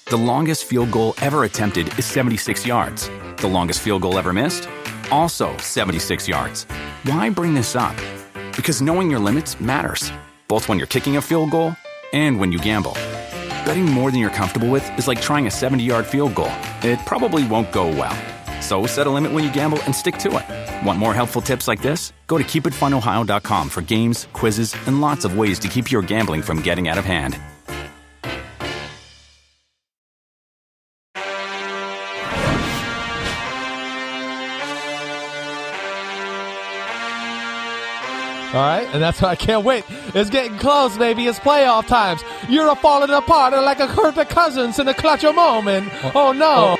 The longest field goal ever attempted is 76 yards. The longest field goal ever missed? Also 76 yards. Why bring this up? Because knowing your limits matters, both when you're kicking a field goal and when you gamble. Betting more than you're comfortable with is like trying a 70-yard field goal. It probably won't go well. So set a limit when you gamble and stick to it. Want more helpful tips like this? Go to keepitfunohio.com for games, quizzes, and lots of ways to keep your gambling from getting out of hand. All right, and that's why I can't wait. It's getting close, baby. It's playoff times. You're falling apart like a Kirk Cousins in a clutch of moment. Oh, no.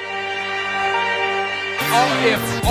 Oh, if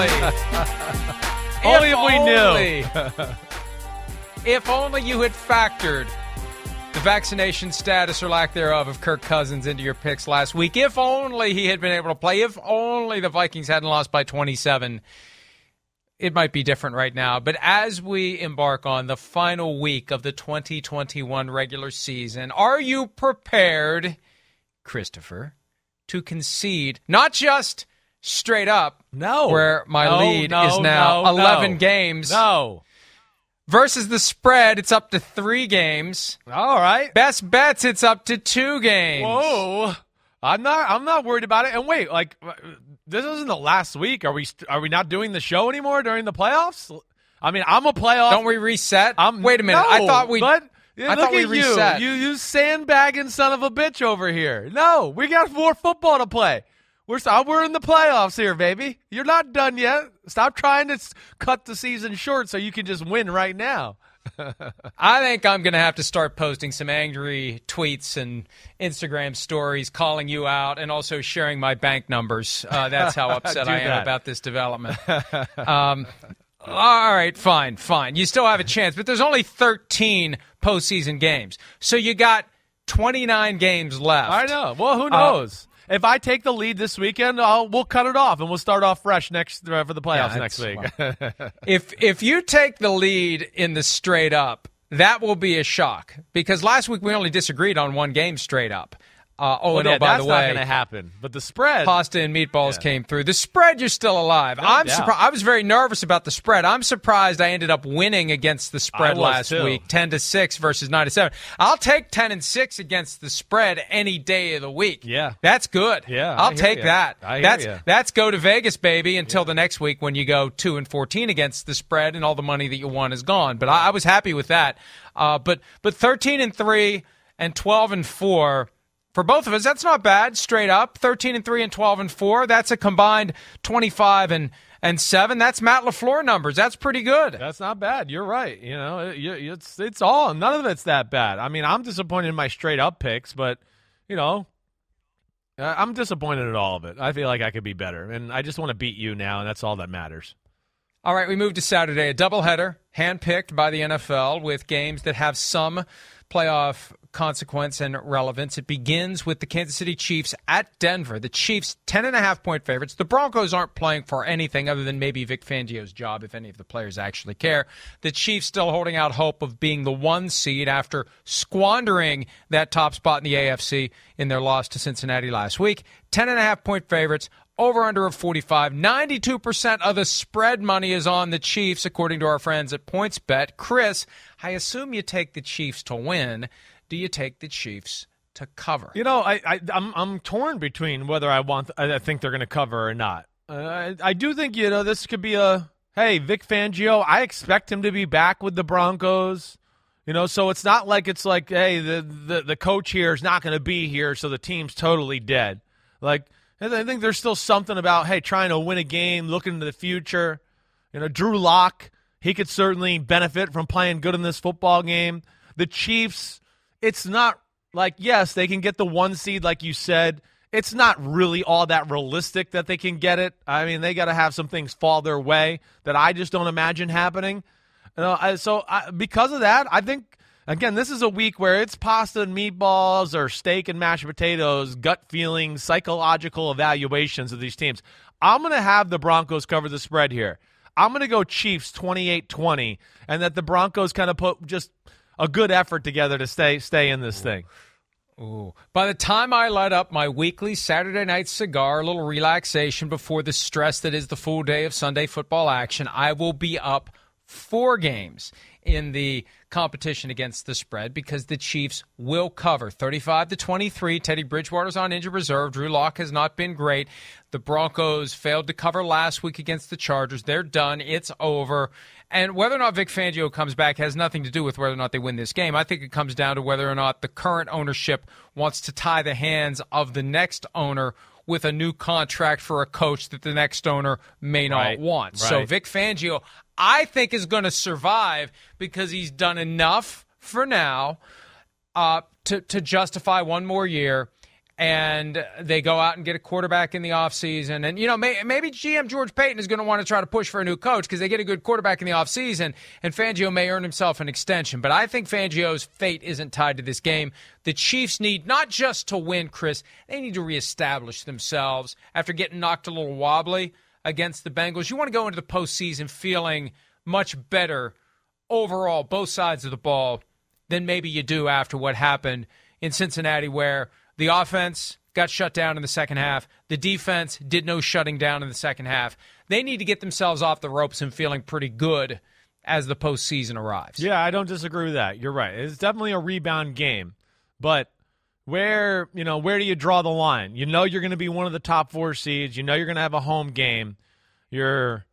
only. Only if we knew. If only you had factored the vaccination status or lack thereof of Kirk Cousins into your picks last week. If only he had been able to play. If only the Vikings hadn't lost by 27. It might be different right now, but as we embark on the final week of the 2021 regular season, are you prepared, Christopher, to concede not just straight up, where my lead is now 11 games, versus the spread, it's up to 3 games. All right. Best bets, it's up to 2 games. Whoa. I'm not worried about it. And wait, this isn't the last week. Are we not doing the show anymore during the playoffs? I mean, I'm a playoff. Don't we reset? Wait a minute. No, I thought we reset. You sandbagging son of a bitch over here. No, we got more football to play. We're in the playoffs here, baby. You're not done yet. Stop trying to cut the season short so you can just win right now. I think I'm going to have to start posting some angry tweets and Instagram stories calling you out and also sharing my bank numbers. That's how upset I am about this development. All right, fine. You still have a chance, but there's only 13 postseason games. So you got 29 games left. I know. Well, who knows? If I take the lead this weekend, we'll cut it off and we'll start off fresh for the playoffs next week. If you take the lead in the straight up, that will be a shock because last week we only disagreed on one game straight up. By the way, that's not going to happen. But the spread, pasta and meatballs came through. The spread, you're still alive. I'm surprised. I was very nervous about the spread. I'm surprised I ended up winning against the spread last week, 10-6 versus 9-7. I'll take 10-6 against the spread any day of the week. Yeah, that's good. Yeah, I'll take that. That's go to Vegas, baby, until the next week when you go 2-14 against the spread and all the money that you won is gone. But I was happy with that. But 13-3 and 12-4. For both of us, that's not bad. Straight up, 13-3 and 12-4. That's a combined 25-7. That's Matt LaFleur numbers. That's pretty good. That's not bad. You're right. You know, it's all. None of it's that bad. I mean, I'm disappointed in my straight up picks, but I'm disappointed in all of it. I feel like I could be better, and I just want to beat you now, and that's all that matters. All right, we move to Saturday, a doubleheader handpicked by the NFL with games that have some playoff consequence and relevance. It begins with the Kansas City Chiefs at Denver. The Chiefs, 10.5-point favorites. The Broncos aren't playing for anything other than maybe Vic Fangio's job, if any of the players actually care. The Chiefs still holding out hope of being the 1 seed after squandering that top spot in the AFC in their loss to Cincinnati last week. 10.5-point favorites. Over under of 45. 92% of the spread money is on the Chiefs, according to our friends at PointsBet. Chris, I assume you take the Chiefs to win. Do you take the Chiefs to cover? I'm torn between whether I think they're going to cover or not. I do think this could be Vic Fangio. I expect him to be back with the Broncos. So it's not like hey, the coach here is not going to be here, so the team's totally dead. I think there's still something about, trying to win a game, looking into the future. Drew Lock, he could certainly benefit from playing good in this football game. The Chiefs, it's not yes, they can get the 1 seed like you said. It's not really all that realistic that they can get it. I mean, they got to have some things fall their way that I just don't imagine happening. Because of that, I think, again, this is a week where it's pasta and meatballs or steak and mashed potatoes, gut feelings, psychological evaluations of these teams. I'm going to have the Broncos cover the spread here. I'm going to go Chiefs 28-20, and that the Broncos kind of put just a good effort together to stay in this thing. Ooh. By the time I light up my weekly Saturday night cigar, a little relaxation before the stress that is the full day of Sunday football action, I will be up 4 games in the competition against the spread because the Chiefs will cover 35-23. Teddy Bridgewater's on injured reserve. Drew Lock has not been great. The Broncos failed to cover last week against the Chargers. They're done. It's over. And whether or not Vic Fangio comes back has nothing to do with whether or not they win this game. I think it comes down to whether or not the current ownership wants to tie the hands of the next owner with a new contract for a coach that the next owner may not want. Right. So Vic Fangio, I think, is going to survive because he's done enough for now to justify one more year. And they go out and get a quarterback in the offseason. And, maybe GM George Payton is going to want to try to push for a new coach because they get a good quarterback in the offseason, and Fangio may earn himself an extension. But I think Fangio's fate isn't tied to this game. The Chiefs need not just to win, Chris, they need to reestablish themselves after getting knocked a little wobbly against the Bengals. You want to go into the postseason feeling much better overall, both sides of the ball, than maybe you do after what happened in Cincinnati, where the offense got shut down in the second half. The defense did no shutting down in the second half. They need to get themselves off the ropes and feeling pretty good as the postseason arrives. Yeah, I don't disagree with that. You're right. It's definitely a rebound game. But where do you draw the line? You know you're going to be one of the top 4 seeds. You know you're going to have a home game. You're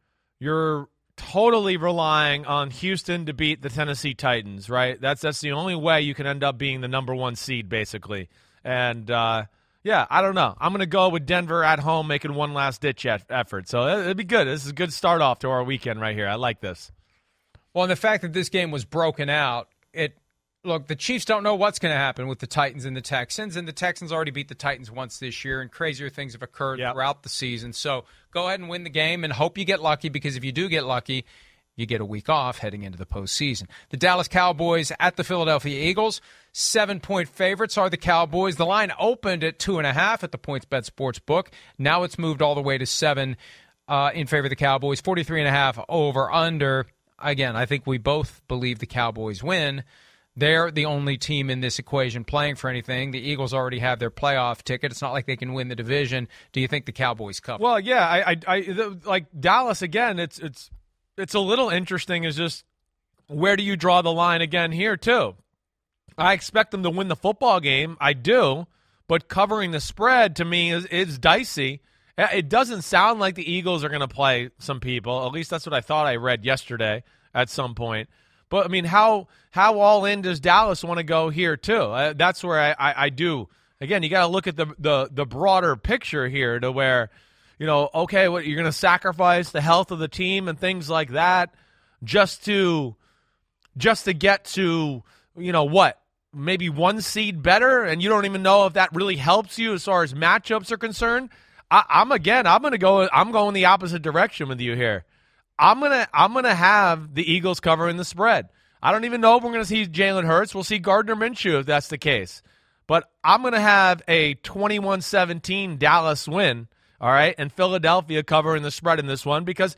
totally relying on Houston to beat the Tennessee Titans, right? That's the only way you can end up being the number 1 seed, basically. And, I don't know. I'm going to go with Denver at home making one last-ditch effort. So it'd be good. This is a good start off to our weekend right here. I like this. Well, and the fact that this game was broken out, the Chiefs don't know what's going to happen with the Titans and the Texans, and the Texans already beat the Titans once this year, and crazier things have occurred throughout the season. So go ahead and win the game and hope you get lucky, because if you do get lucky, you get a week off heading into the postseason. The Dallas Cowboys at the Philadelphia Eagles. 7-point favorites are the Cowboys. The line opened at 2.5 at the PointsBet Sportsbook. Now it's moved all the way to 7 in favor of the Cowboys. 43.5 over under. Again, I think we both believe the Cowboys win. They're the only team in this equation playing for anything. The Eagles already have their playoff ticket. It's not like they can win the division. Do you think the Cowboys cover? Well, yeah, I like Dallas again. It's a little interesting. Is just where do you draw the line again here too? I expect them to win the football game. I do, but covering the spread to me is dicey. It doesn't sound like the Eagles are going to play some people. At least that's what I thought I read yesterday at some point. But, I mean, how all in does Dallas want to go here too? That's where I do. Again, you got to look at the broader picture here to where, okay, what you're going to sacrifice the health of the team and things like that just to get to, what? Maybe 1 seed better, and you don't even know if that really helps you as far as matchups are concerned. I'm going the opposite direction with you here. I'm gonna have the Eagles covering the spread. I don't even know if we're gonna see Jalen Hurts. We'll see Gardner Minshew if that's the case. But I'm gonna have a 21-17 Dallas win. All right, and Philadelphia covering the spread in this one because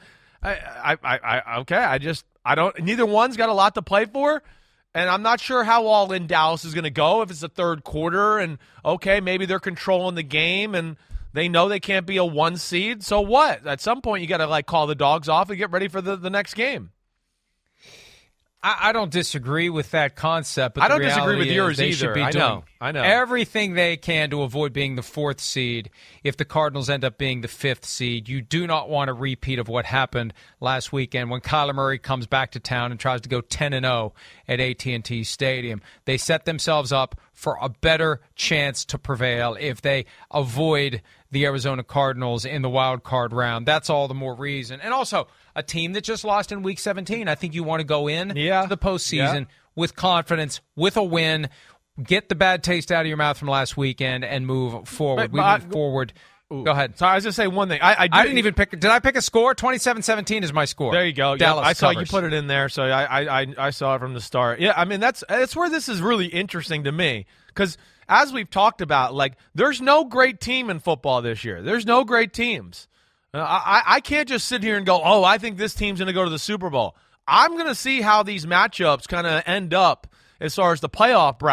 neither one's got a lot to play for. And I'm not sure how all in Dallas is going to go if it's the third quarter and, okay, maybe they're controlling the game and they know they can't be a 1 seed. So what? At some point you got to call the dogs off and get ready for the next game. I don't disagree with that concept. But I don't disagree with yours they either. Should be doing I know. everything they can to avoid being the 4th seed. If the Cardinals end up being the 5th seed, you do not want a repeat of what happened last weekend when Kyler Murray comes back to town and tries to go 10-0 at AT&T Stadium. They set themselves up for a better chance to prevail if they avoid the Arizona Cardinals in the wild card round. That's all the more reason. And also, a team that just lost in Week 17, I think you want to go in to the postseason with confidence, with a win, get the bad taste out of your mouth from last weekend, and move forward. We move forward. Go ahead. So I was going to say one thing. I didn't even pick. Did I pick a score? 27-17 is my score. There you go. Dallas I saw covers. you put it in there, so I saw it from the start. Yeah, I mean, that's where this is really interesting to me because as we've talked about, there's no great team in football this year. There's no great teams. I can't just sit here and go, oh, I think this team's going to go to the Super Bowl. I'm going to see how these matchups kind of end up as far as the playoff bracket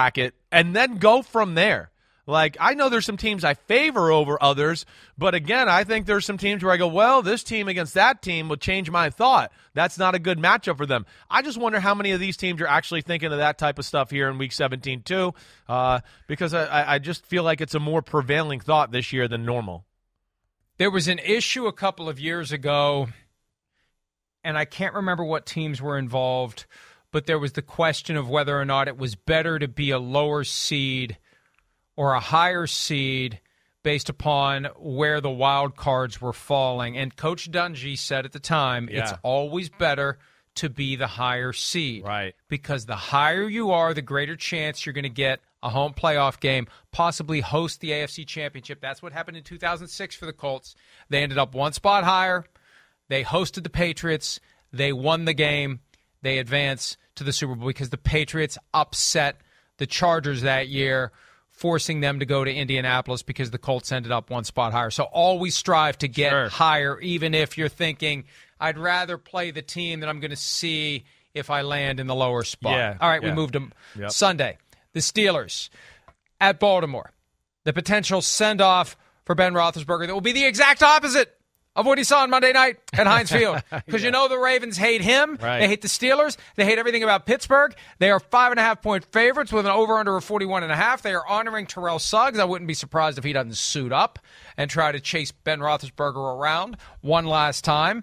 and then go from there. Like, I know there's some teams I favor over others, but again, I think there's some teams where I go, well, this team against that team would change my thought. That's not a good matchup for them. I just wonder how many of these teams are actually thinking of that type of stuff here in Week 17 too, because I just feel like it's a more prevailing thought this year than normal. There was an issue a couple of years ago, and I can't remember what teams were involved, but there was the question of whether or not it was better to be a lower seed or a higher seed based upon where the wild cards were falling. And Coach Dungy said at the time, it's always better to be the higher seed. Right. Because the higher you are, the greater chance you're going to get a home playoff game, possibly host the AFC Championship. That's what happened in 2006 for the Colts. They ended up one spot higher. They hosted the Patriots. They won the game. They advanced to the Super Bowl because the Patriots upset the Chargers that year, forcing them to go to Indianapolis because the Colts ended up one spot higher. So always strive to get higher, even if you're thinking, I'd rather play the team that I'm going to see if I land in the lower spot. Yeah, all right, we moved them. Sunday, the Steelers at Baltimore. The potential send-off for Ben Roethlisberger that will be the exact opposite of what he saw on Monday night at Heinz Field. Because you know the Ravens hate him. Right. They hate the Steelers. They hate everything about Pittsburgh. They are 5.5-point favorites with an over-under of 41.5. They are honoring Terrell Suggs. I wouldn't be surprised if he doesn't suit up and try to chase Ben Roethlisberger around one last time.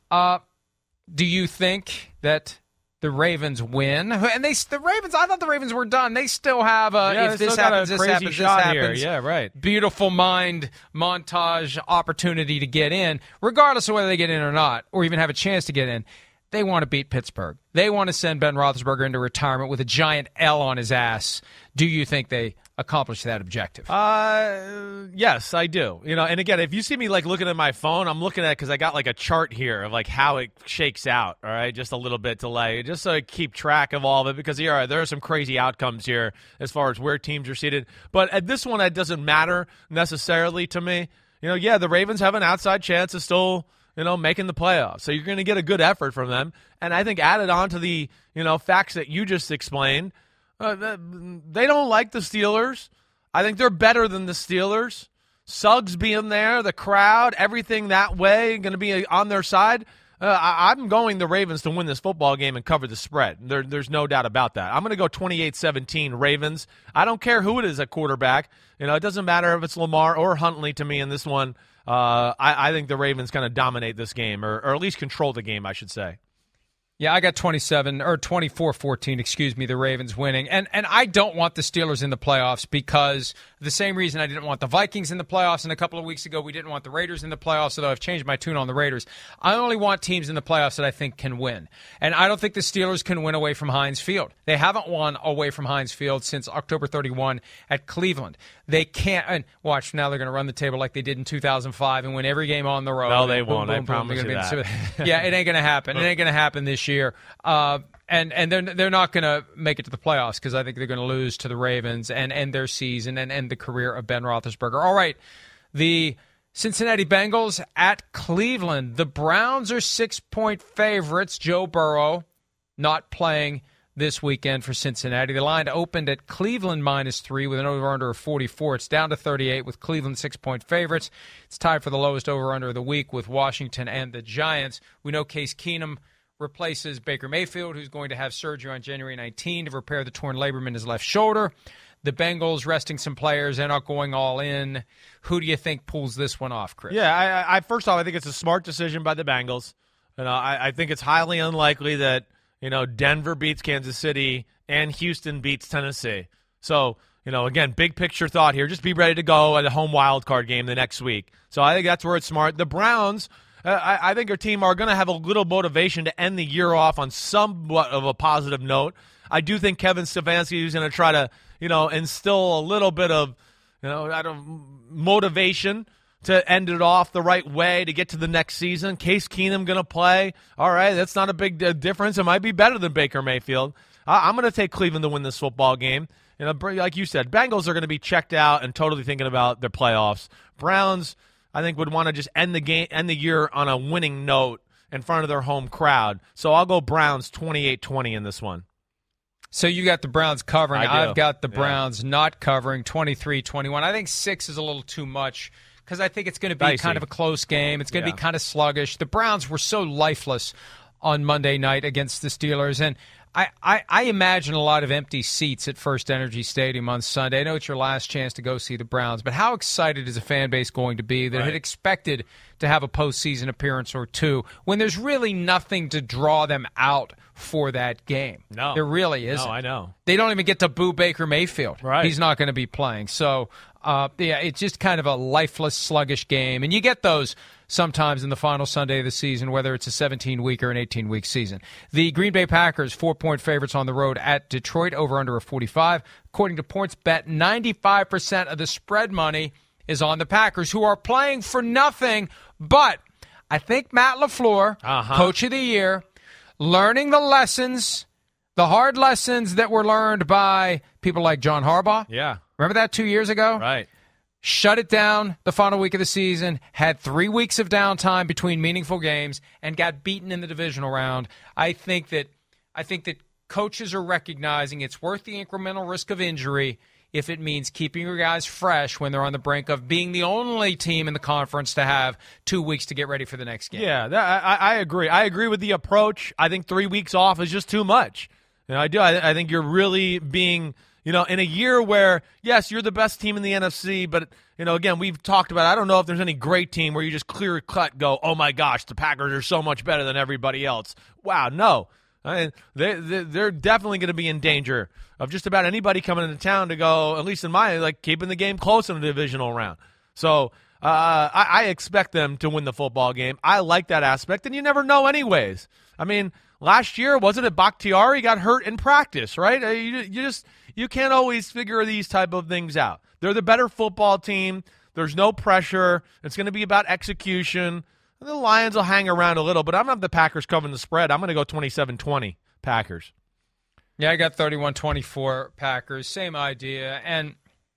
Do you think that the Ravens win? And the Ravens, I thought the Ravens were done. They still have if this happens, this happens, this happens. Yeah, right. Beautiful mind montage opportunity to get in, regardless of whether they get in or not, or even have a chance to get in. They want to beat Pittsburgh. They want to send Ben Roethlisberger into retirement with a giant L on his ass. Do you think they accomplish that objective? Yes, I do. And again, if you see me like looking at my phone, I'm looking at it because I got like a chart here of like how it shakes out. All right, just a little bit delay, just so I keep track of all of it because there are some crazy outcomes here as far as where teams are seated. But at this one, that doesn't matter necessarily to me. The Ravens have an outside chance of still making the playoffs. So you're going to get a good effort from them. And I think added on to the, facts that you just explained, they don't like the Steelers. I think they're better than the Steelers. Suggs being there, the crowd, everything that way, going to be on their side. I'm going the Ravens to win this football game and cover the spread. There's no doubt about that. I'm going to go 28-17 Ravens. I don't care who it is at quarterback. It doesn't matter if it's Lamar or Huntley to me in this one. I think the Ravens kind of dominate this game, or at least control the game, I should say. Yeah, I got 24-14, the Ravens winning. And I don't want the Steelers in the playoffs because the same reason I didn't want the Vikings in the playoffs, and a couple of weeks ago we didn't want the Raiders in the playoffs, although I've changed my tune on the Raiders. I only want teams in the playoffs that I think can win. And I don't think the Steelers can win away from Heinz Field. They haven't won away from Heinz Field since October 31 at Cleveland. They can't. And watch, now they're going to run the table like they did in 2005 and win every game on the road. No, they won't. I promise you that. Yeah, it ain't going to happen. It ain't going to happen this year. And they're not going to make it to the playoffs because I think they're going to lose to the Ravens and end their season and end the career of Ben Roethlisberger. All right, the Cincinnati Bengals at Cleveland. The Browns are 6-point favorites. Joe Burrow not playing this weekend for Cincinnati. The line opened at Cleveland -3 with an over-under of 44. It's down to 38 with Cleveland 6-point favorites. It's tied for the lowest over-under of the week with Washington and the Giants. We know Case Keenum replaces Baker Mayfield, who's going to have surgery on January 19 to repair the torn labrum in his left shoulder. The Bengals resting some players. They're not going all in. Who do you think pulls this one off, Chris? Yeah, I first off, I think it's a smart decision by the Bengals. I think it's highly unlikely that Denver beats Kansas City and Houston beats Tennessee. So, again, big picture thought here. Just be ready to go at a home wild card game the next week. So I think that's where it's smart. The Browns, I think our team are going to have a little motivation to end the year off on somewhat of a positive note. I do think Kevin Stefanski is going to try to, instill a little bit of, motivation to end it off the right way to get to the next season. Case Keenum going to play. All right, that's not a big difference. It might be better than Baker Mayfield. I'm going to take Cleveland to win this football game. Like you said, Bengals are going to be checked out and totally thinking about their playoffs. Browns, I think, would want to just end the year on a winning note in front of their home crowd. So I'll go Browns 28-20 in this one. So you got the Browns covering. I've got the Browns not covering 23-21. I think 6 is a little too much because I think it's going to be kind of a close game. It's going to be kind of sluggish. The Browns were so lifeless on Monday night against the Steelers, and I imagine a lot of empty seats at First Energy Stadium on Sunday. I know it's your last chance to go see the Browns, but how excited is a fan base going to be that had expected to have a postseason appearance or two when there's really nothing to draw them out for that game? No. There really isn't. No, I know. They don't even get to boo Baker Mayfield. Right. He's not going to be playing. So, it's just kind of a lifeless, sluggish game. And you get those sometimes in the final Sunday of the season, whether it's a 17-week or an 18-week season. The Green Bay Packers, 4-point favorites on the road at Detroit, over under a 45. According to PointsBet, 95% of the spread money is on the Packers, who are playing for nothing. But I think Matt LaFleur, Coach of the Year, learning the lessons, the hard lessons that were learned by people like John Harbaugh. Yeah. Remember that 2 years ago? Right. Shut it down the final week of the season, had 3 weeks of downtime between meaningful games, and got beaten in the divisional round. I think that coaches are recognizing it's worth the incremental risk of injury if it means keeping your guys fresh when they're on the brink of being the only team in the conference to have 2 weeks to get ready for the next game. Yeah, I agree. I agree with the approach. I think 3 weeks off is just too much. I do. I think you're really being – in a year where, yes, you're the best team in the NFC, but, again, we've talked about, I don't know if there's any great team where you just clear cut go, oh, my gosh, the Packers are so much better than everybody else. Wow, no. I mean, they're definitely going to be in danger of just about anybody coming into town to go, at least in my, keeping the game close in the divisional round. So I expect them to win the football game. I like that aspect, and you never know anyways. I mean, last year, wasn't it Bakhtiari got hurt in practice, right? You can't always figure these type of things out. They're the better football team. There's no pressure. It's going to be about execution. The Lions will hang around a little, but I'm going to have the Packers covering the spread. I'm going to go 27-20 Packers. Yeah, I got 31-24 Packers. Same idea. And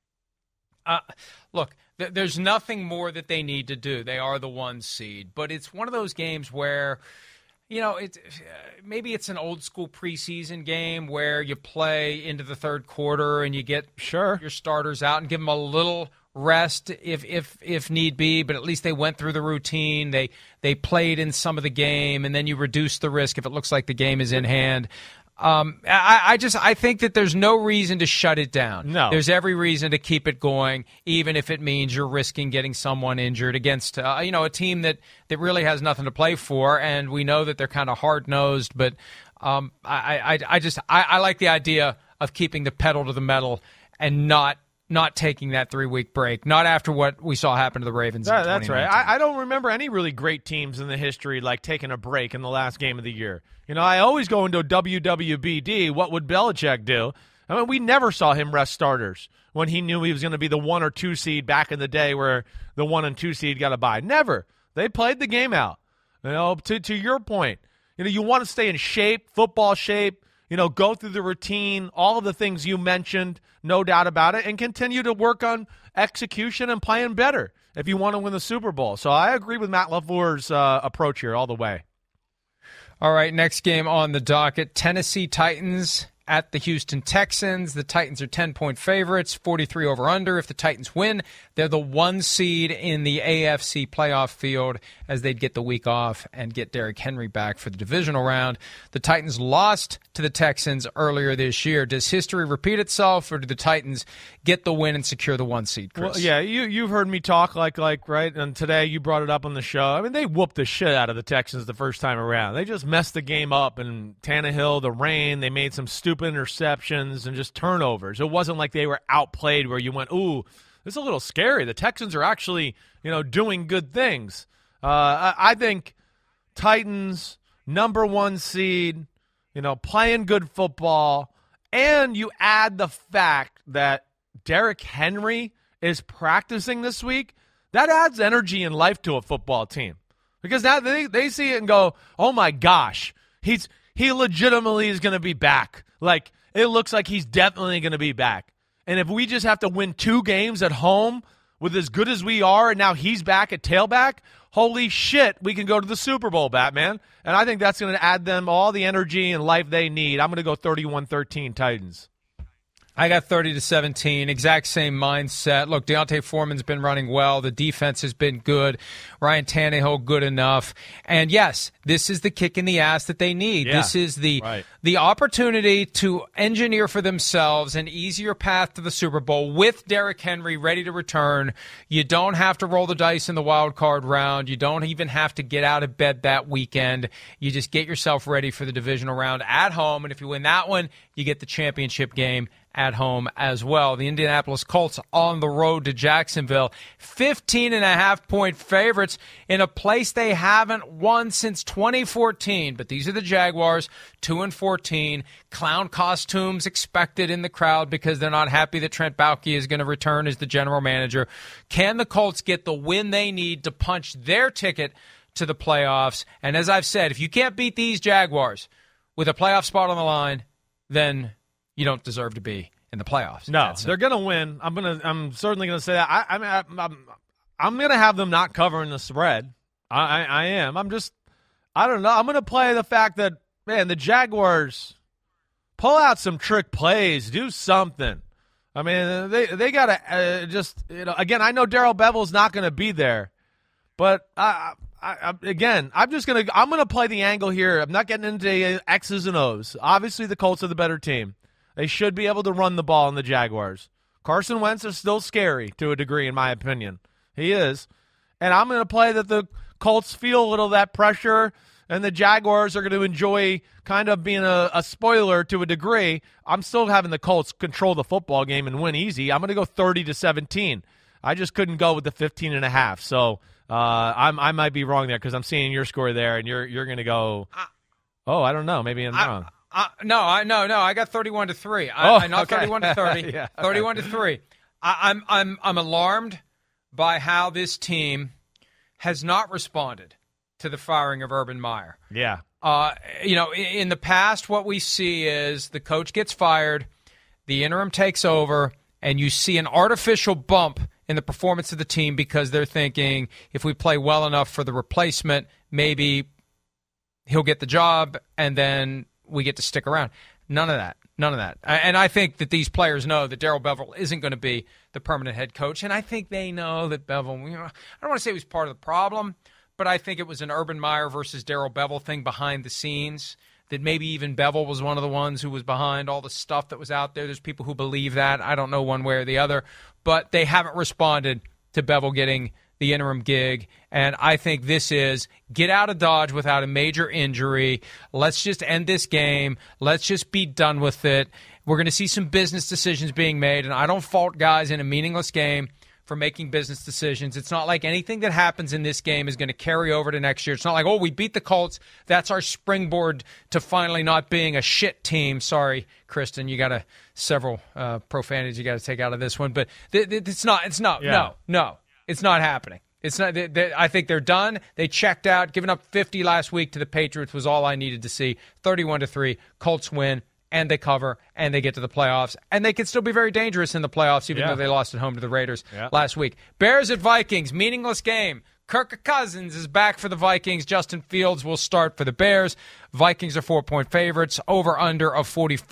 look, there's nothing more that they need to do. They are the 1 seed. But it's one of those games where – maybe it's an old school preseason game where you play into the third quarter and you get your starters out and give them a little rest if need be. But at least they went through the routine. They played in some of the game, and then you reduce the risk if it looks like the game is in hand. I think that there's no reason to shut it down. No. There's every reason to keep it going, even if it means you're risking getting someone injured against a team that really has nothing to play for, and we know that they're kind of hard-nosed, but I like the idea of keeping the pedal to the metal and not taking that 3-week break, not after what we saw happen to the Ravens in 2019. That's right. I don't remember any really great teams in the history taking a break in the last game of the year. I always go into WWBD, what would Belichick do? I mean, we never saw him rest starters when he knew he was going to be the 1 or 2 seed back in the day where the 1 and 2 seed got a bye. Never. They played the game out. To your point, you want to stay in shape, football shape, go through the routine, all of the things you mentioned, no doubt about it, and continue to work on execution and playing better if you want to win the Super Bowl. So I agree with Matt LaFleur's approach here all the way. All right, next game on the docket, Tennessee Titans at the Houston Texans. The Titans are 10-point favorites, 43 over-under. If the Titans win, they're the 1 seed in the AFC playoff field as they'd get the week off and get Derrick Henry back for the divisional round. The Titans lost to the Texans earlier this year. Does history repeat itself, or do the Titans get the win and secure the 1 seed, Chris? Well, yeah, you've heard me talk right, and today you brought it up on the show. I mean, they whooped the shit out of the Texans the first time around. They just messed the game up, and Tannehill, the rain, they made some stupid interceptions and just turnovers. It wasn't like they were outplayed where you went, ooh, this is a little scary. The Texans are actually, doing good things. I think Titans, number 1 seed, playing good football, and you add the fact that Derrick Henry is practicing this week, that adds energy and life to a football team. Because now they see it and go, oh my gosh, he legitimately is going to be back. It looks like he's definitely going to be back. And if we just have to win 2 games at home with as good as we are, and now he's back at tailback, holy shit, we can go to the Super Bowl, Batman. And I think that's going to add them all the energy and life they need. I'm going to go 31-13 Titans. I got 30-17, exact same mindset. Look, D'Onta Foreman's been running well. The defense has been good. Ryan Tannehill, good enough. And yes, this is the kick in the ass that they need. Yeah, this is the opportunity to engineer for themselves an easier path to the Super Bowl with Derrick Henry ready to return. You don't have to roll the dice in the wild card round. You don't even have to get out of bed that weekend. You just get yourself ready for the divisional round at home. And if you win that one, you get the championship game at home as well. The Indianapolis Colts on the road to Jacksonville, 15.5-point favorites in a place they haven't won since 2014. But these are the Jaguars, 2-14. Clown costumes expected in the crowd because they're not happy that Trent Baalke is going to return as the general manager. Can the Colts get the win they need to punch their ticket to the playoffs? And as I've said, if you can't beat these Jaguars with a playoff spot on the line, then you don't deserve to be in the playoffs. No, they're going to win. I'm certainly going to say that. I'm going to have them not covering the spread. I am. I don't know. I'm going to play the fact that, man, the Jaguars pull out some trick plays, do something. I mean, they got to again, I know Darrell Bevel's not going to be there, but I'm going to play the angle here. I'm not getting into X's and O's. Obviously, the Colts are the better team. They should be able to run the ball in the Jaguars. Carson Wentz is still scary to a degree, in my opinion. He is. And I'm going to play that the Colts feel a little of that pressure, and the Jaguars are going to enjoy kind of being a spoiler to a degree. I'm still having the Colts control the football game and win easy. I'm going to go 30-17. I just couldn't go with the 15.5. So I might be wrong there because I'm seeing your score there, and you're going to go, I don't know. Maybe I'm wrong. No. I got 31-3. Not 31-30. Yeah, 31-3. I'm alarmed by how this team has not responded to the firing of Urban Meyer. Yeah. In the past, what we see is the coach gets fired, the interim takes over, and you see an artificial bump in the performance of the team because they're thinking if we play well enough for the replacement, maybe he'll get the job, and then we get to stick around. None of that. And I think that these players know that Darrell Bevell isn't going to be the permanent head coach, and I think they know that Bevell, I don't want to say he was part of the problem, but I think it was an Urban Meyer versus Darrell Bevell thing behind the scenes, that maybe even Bevell was one of the ones who was behind all the stuff that was out there. There's people who believe that. I don't know one way or the other, but they haven't responded to Bevell getting the interim gig, and I think this is get out of Dodge without a major injury. Let's just end this game. Let's just be done with it. We're going to see some business decisions being made, and I don't fault guys in a meaningless game for making business decisions. It's not like anything that happens in this game is going to carry over to next year. It's not like, we beat the Colts. That's our springboard to finally not being a shit team. Sorry, Kristen, you got several profanities you got to take out of this one, but it's not. Yeah. No. It's not happening. It's not. I think they're done. They checked out. Giving up 50 last week to the Patriots was all I needed to see. 31-3. Colts win, and they cover, and they get to the playoffs. And they can still be very dangerous in the playoffs, even though they lost at home to the Raiders last week. Bears at Vikings, meaningless game. Kirk Cousins is back for the Vikings. Justin Fields will start for the Bears. Vikings are 4-point favorites. Over-under of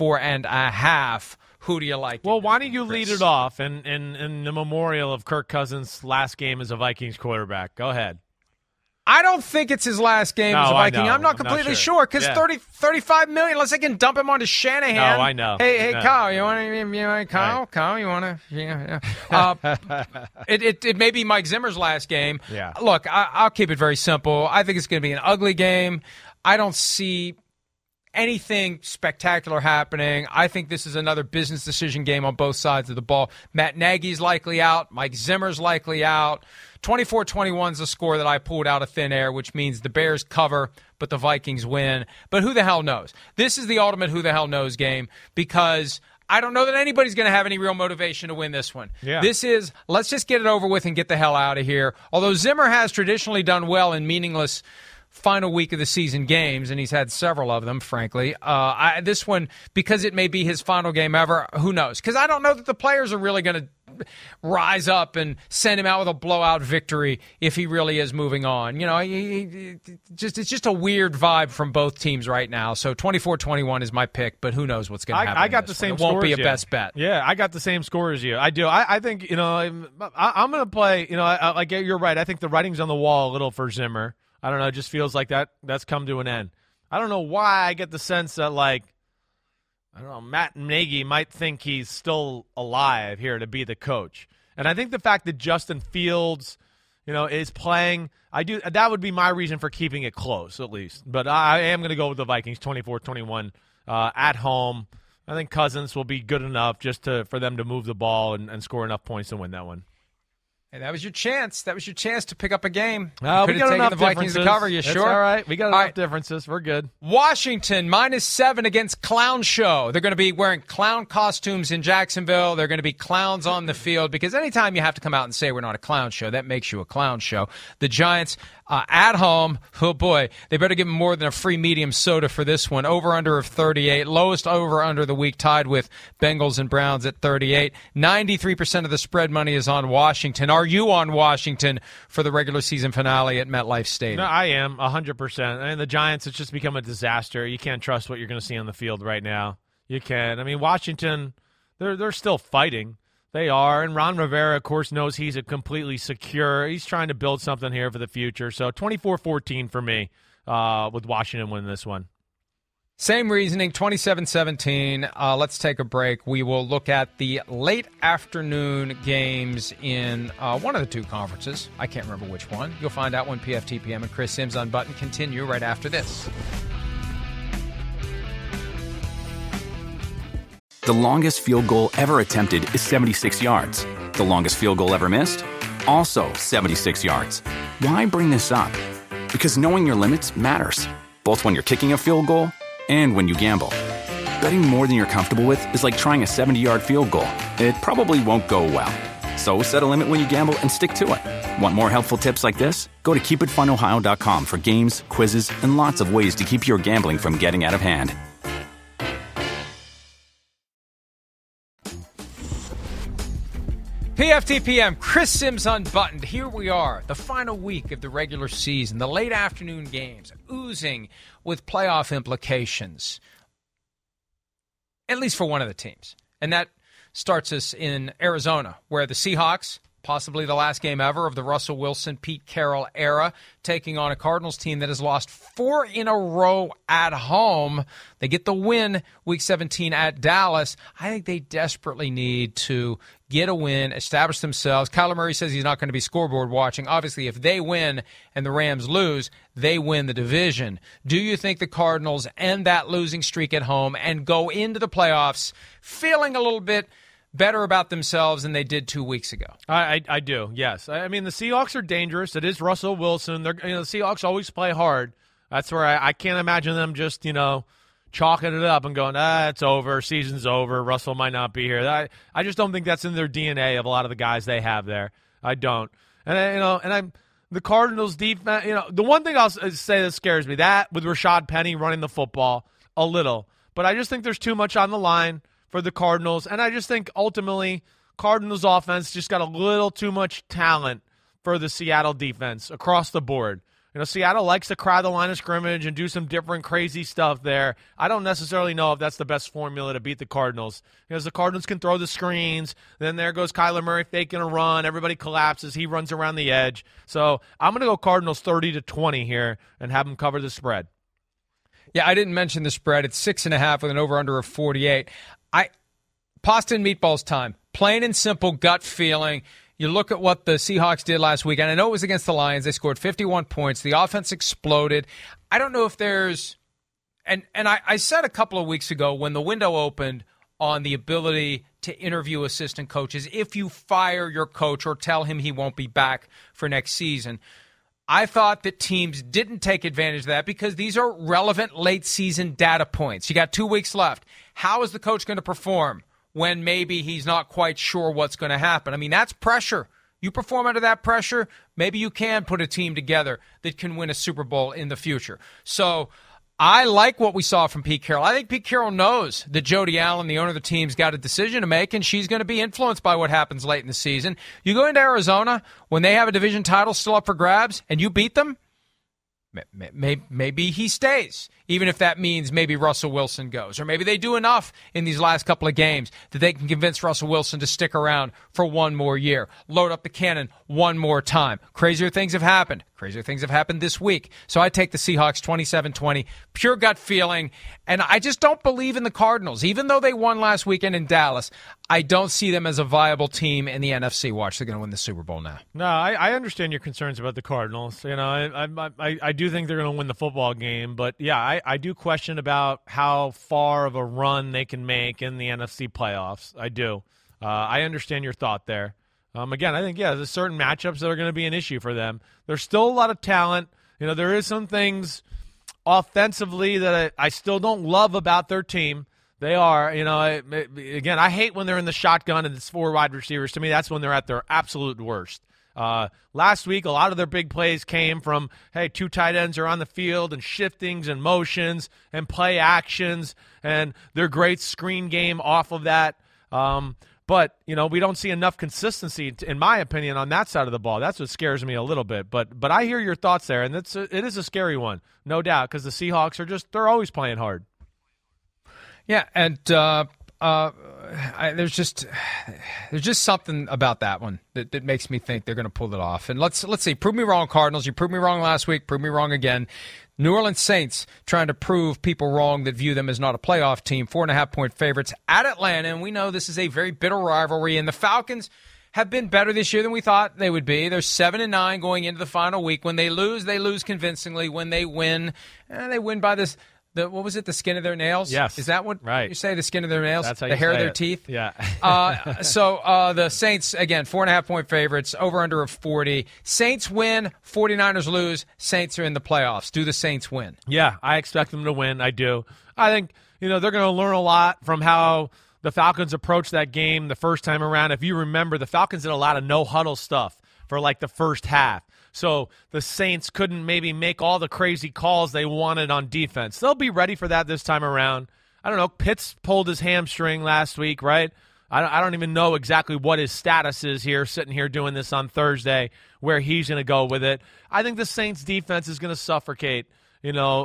44.5. Who do you like? Well, why don't you lead it off in the memorial of Kirk Cousins' last game as a Vikings quarterback? Go ahead. I don't think it's his last game as a Viking. I'm not completely sure because $35 million. Unless they can dump him onto Shanahan. No, I know. Hey, Kyle, you want to? Kyle, right. Kyle, you want to? Yeah. It may be Mike Zimmer's last game. Yeah. Look, I'll keep it very simple. I think it's going to be an ugly game. I don't see anything spectacular happening. I think this is another business decision game on both sides of the ball. Matt Nagy's likely out. Mike Zimmer's likely out. 24-21 is the score that I pulled out of thin air, which means the Bears cover, but the Vikings win. But who the hell knows? This is the ultimate who the hell knows game because I don't know that anybody's going to have any real motivation to win this one. Yeah. This is, let's just get it over with and get the hell out of here. Although Zimmer has traditionally done well in meaningless final week of the season games, and he's had several of them, frankly. This one, because it may be his final game ever, who knows? Because I don't know that the players are really going to rise up and send him out with a blowout victory if he really is moving on. You know, it's just a weird vibe from both teams right now. So 24-21 is my pick, but who knows what's going to happen. I got the same score. It won't be a you. best bet. Yeah, I got the same score as you. I do. I think, you know, I'm going to play, you know, like you're right. I think the writing's on the wall a little for Zimmer. I don't know. It just feels like that's come to an end. I don't know why I get the sense that, like, I don't know, Matt Nagy might think he's still alive here to be the coach. And I think the fact that Justin Fields, you know, is playing, that would be my reason for keeping it close, at least. But I am going to go with the Vikings 24-21 at home. I think Cousins will be good enough just for them to move the ball and score enough points to win that one. And that was your chance. That was your chance to pick up a game. We got enough the Vikings to cover. You That's sure? All right. We got enough differences. We're good. Washington -7 against Clown Show. They're going to be wearing clown costumes in Jacksonville. They're going to be clowns on the field because anytime you have to come out and say we're not a clown show, that makes you a clown show. The Giants at home, oh boy, they better give them more than a free medium soda for this one. Over-under of 38. Lowest over-under of the week, tied with Bengals and Browns at 38. 93% of the spread money is on Washington. Are you on Washington for the regular season finale at MetLife Stadium? No, I am 100%. And the Giants, it's just become a disaster. You can't trust what you're going to see on the field right now. You can. I mean, Washington, they're still fighting. They are. And Ron Rivera, of course, knows he's a completely secure. He's trying to build something here for the future. So 24-14 for me with Washington winning this one. Same reasoning, 27-17. Let's take a break. We will look at the late afternoon games in one of the two conferences. I can't remember which one. You'll find out when PFTPM and Chris Sims Unbuttoned continue right after this. The longest field goal ever attempted is 76 yards. The longest field goal ever missed? Also 76 yards. Why bring this up? Because knowing your limits matters, both when you're kicking a field goal and when you gamble. Betting more than you're comfortable with is like trying a 70-yard field goal. It probably won't go well. So set a limit when you gamble and stick to it. Want more helpful tips like this? Go to keepitfunohio.com for games, quizzes, and lots of ways to keep your gambling from getting out of hand. PFTPM, Chris Sims Unbuttoned. Here we are, the final week of the regular season, the late afternoon games, oozing with playoff implications, at least for one of the teams. And that starts us in Arizona, where the Seahawks, possibly the last game ever of the Russell Wilson, Pete Carroll era, taking on a Cardinals team that has lost 4 in a row at home. They get the win Week 17 at Dallas. I think they desperately need to get a win, establish themselves. Kyler Murray says he's not going to be scoreboard watching. Obviously, if they win and the Rams lose, they win the division. Do you think the Cardinals end that losing streak at home and go into the playoffs feeling a little bit better about themselves than they did 2 weeks ago? I do, yes. I mean, the Seahawks are dangerous. It is Russell Wilson. The Seahawks always play hard. That's where I can't imagine them just, chalking it up and going, it's over, season's over, Russell might not be here. I just don't think that's in their DNA of a lot of the guys they have there. I don't. And the Cardinals defense, the one thing I'll say that scares me, that with Rashad Penny running the football a little. But I just think there's too much on the line for the Cardinals, and I just think ultimately Cardinals offense just got a little too much talent for the Seattle defense across the board. Seattle likes to crowd the line of scrimmage and do some different crazy stuff there. I don't necessarily know if that's the best formula to beat the Cardinals, because the Cardinals can throw the screens, then there goes Kyler Murray faking a run, everybody collapses, he runs around the edge. So I'm going to go Cardinals 30-20 here and have them cover the spread. Yeah, I didn't mention the spread. It's 6.5 with an over-under of 48. Pasta and meatballs time. Plain and simple gut feeling. You look at what the Seahawks did last week, and I know it was against the Lions. They scored 51 points. The offense exploded. I don't know if there's – and I said a couple of weeks ago when the window opened on the ability to interview assistant coaches, if you fire your coach or tell him he won't be back for next season, I thought that teams didn't take advantage of that because these are relevant late-season data points. You got 2 weeks left. How is the coach going to perform when maybe he's not quite sure what's going to happen? I mean, that's pressure You perform under that pressure, maybe you can put a team together that can win a Super Bowl in the future. So I like what we saw from Pete Carroll. I think Pete Carroll knows that Jody Allen, the owner of the team's got a decision to make, and she's going to be influenced by what happens late in the season. You go into Arizona when they have a division title still up for grabs, and you beat them, maybe he stays, even if that means maybe Russell Wilson goes. Or maybe they do enough in these last couple of games that they can convince Russell Wilson to stick around for one more year. Load up the cannon one more time. Crazier things have happened. Crazier things have happened this week. So I take the Seahawks 27-20, pure gut feeling. And I just don't believe in the Cardinals. Even though they won last weekend in Dallas, I don't see them as a viable team in the NFC. Watch, they're going to win the Super Bowl now. No, I understand your concerns about the Cardinals. You know, I do think they're going to win the football game. But, yeah, I do question about how far of a run they can make in the NFC playoffs. I do. I understand your thought there. Again, I think, there's certain matchups that are going to be an issue for them. There's still a lot of talent. You know, there is some things offensively that I still don't love about their team. They are, you know, again, I hate when they're in the shotgun and it's 4 wide receivers. To me, that's when they're at their absolute worst. Last week, a lot of their big plays came from, 2 tight ends are on the field and shiftings and motions and play actions and their great screen game off of that. But, you know, we don't see enough consistency, in my opinion, on that side of the ball. That's what scares me a little bit. But I hear your thoughts there, and it is a scary one, no doubt, because the Seahawks they're always playing hard. Yeah, and there's just something about that one that makes me think they're going to pull it off. And let's see. Prove me wrong, Cardinals. You proved me wrong last week. Prove me wrong again. New Orleans Saints trying to prove people wrong that view them as not a playoff team. 4.5-point favorites at Atlanta. And we know this is a very bitter rivalry. And the Falcons have been better this year than we thought they would be. They're 7-9 going into the final week. When they lose convincingly. When they win, they win by this. What was it? The skin of their nails? Yes. Is that what you say? The skin of their nails? That's how the you hair say of their it. teeth? Yeah. So the Saints, again, 4.5-point favorites, over under of 40. Saints win, 49ers lose. Saints are in the playoffs. Do the Saints win? Yeah, I expect them to win. I do. I think, you know, they're going to learn a lot from how the Falcons approached that game the first time around. If you remember, the Falcons did a lot of no-huddle stuff for like the first half. So the Saints couldn't maybe make all the crazy calls they wanted on defense. They'll be ready for that this time around. I don't know. Pitts pulled his hamstring last week, right? I don't even know exactly what his status is here, sitting here doing this on Thursday, where he's going to go with it. I think the Saints defense is going to suffocate, you know,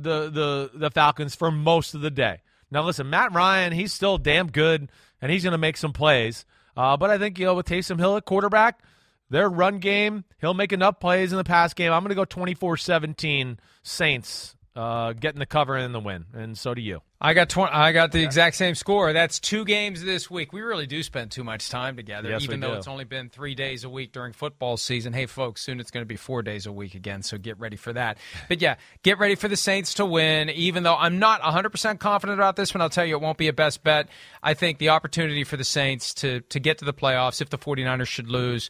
the Falcons for most of the day. Now, listen, Matt Ryan, he's still damn good, and he's going to make some plays. But I think, you know, with Taysom Hill at quarterback, their run game, he'll make enough plays in the pass game. I'm going to go 24-17 Saints getting the cover and the win, and so do you. I got the exact same score. That's 2 games this week. We really do spend too much time together, yes, even though it's only been 3 days a week during football season. Hey, folks, soon it's going to be 4 days a week again, so get ready for that. But, yeah, get ready for the Saints to win, even though I'm not 100% confident about this one. I'll tell you it won't be a best bet. I think the opportunity for the Saints to get to the playoffs, if the 49ers should lose,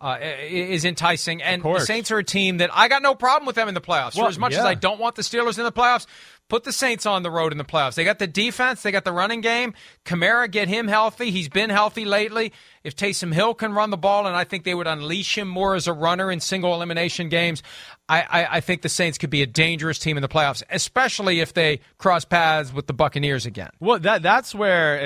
is enticing. And the Saints are a team that I got no problem with them in the playoffs. For as much as I don't want the Steelers in the playoffs, put the Saints on the road in the playoffs. They got the defense. They got the running game. Kamara, get him healthy. He's been healthy lately. If Taysom Hill can run the ball, and I think they would unleash him more as a runner in single elimination games, I think the Saints could be a dangerous team in the playoffs, especially if they cross paths with the Buccaneers again. Well, that's where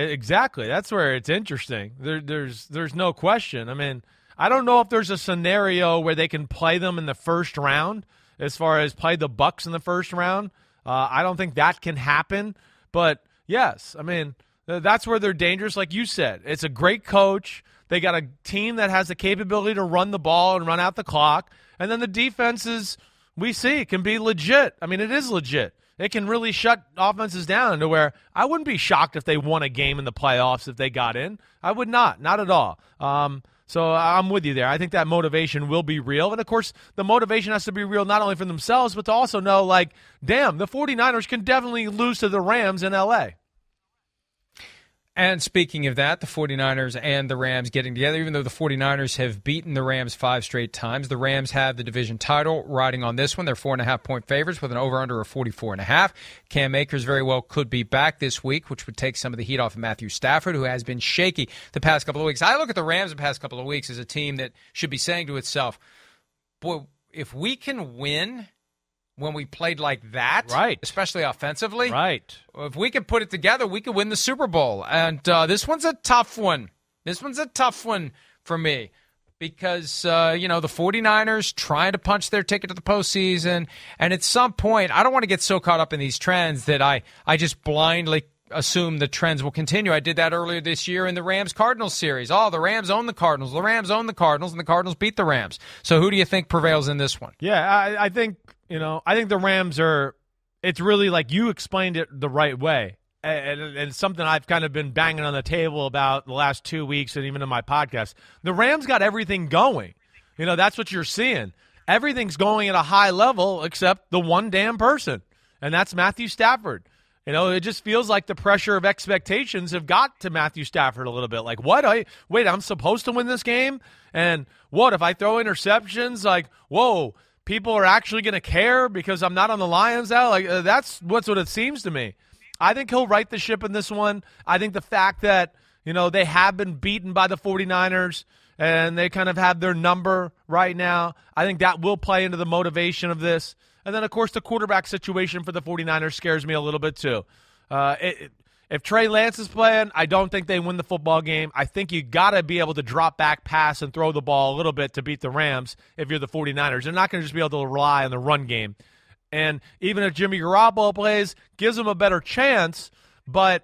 it's interesting. There's no question. I mean, I don't know if there's a scenario where they can play them in the first round as far as play the Bucs in the first round. I don't think that can happen. But, yes, I mean, that's where they're dangerous, like you said. It's a great coach. They got a team that has the capability to run the ball and run out the clock. And then the defenses, we see, can be legit. I mean, it is legit. It can really shut offenses down to where I wouldn't be shocked if they won a game in the playoffs if they got in. I would not at all. So I'm with you there. I think that motivation will be real. And, of course, the motivation has to be real not only for themselves, but to also know, like, damn, the 49ers can definitely lose to the Rams in L.A. And speaking of that, the 49ers and the Rams getting together, even though the 49ers have beaten the Rams 5 straight times, the Rams have the division title riding on this one. They're 4.5-point favorites with an over-under of 44.5. Cam Akers very well could be back this week, which would take some of the heat off of Matthew Stafford, who has been shaky the past couple of weeks. I look at the Rams the past couple of weeks as a team that should be saying to itself, boy, if we can win when we played like that, right, especially offensively, right, if we could put it together, we could win the Super Bowl. And this one's a tough one. This one's a tough one for me because, the 49ers trying to punch their ticket to the postseason. And at some point, I don't want to get so caught up in these trends that I just blindly assume the trends will continue. I did that earlier this year in the Rams-Cardinals series. Oh, the Rams own the Cardinals. The Rams own the Cardinals, and the Cardinals beat the Rams. So who do you think prevails in this one? Yeah, I think the Rams are – it's really like you explained it the right way. And it's something I've kind of been banging on the table about the last 2 weeks and even in my podcast. The Rams got everything going. That's what you're seeing. Everything's going at a high level except the one damn person, and that's Matthew Stafford. It just feels like the pressure of expectations have got to Matthew Stafford a little bit. Like, what? I'm supposed to win this game? And what, if I throw interceptions? Like, whoa, people are actually going to care because I'm not on the Lions now? Like, that's what it seems to me. I think he'll right the ship in this one. I think the fact that, they have been beaten by the 49ers and they kind of have their number right now, I think that will play into the motivation of this. And then, of course, the quarterback situation for the 49ers scares me a little bit too. If Trey Lance is playing, I don't think they win the football game. I think you got to be able to drop back, pass, and throw the ball a little bit to beat the Rams if you're the 49ers. They're not going to just be able to rely on the run game. And even if Jimmy Garoppolo plays, gives them a better chance, but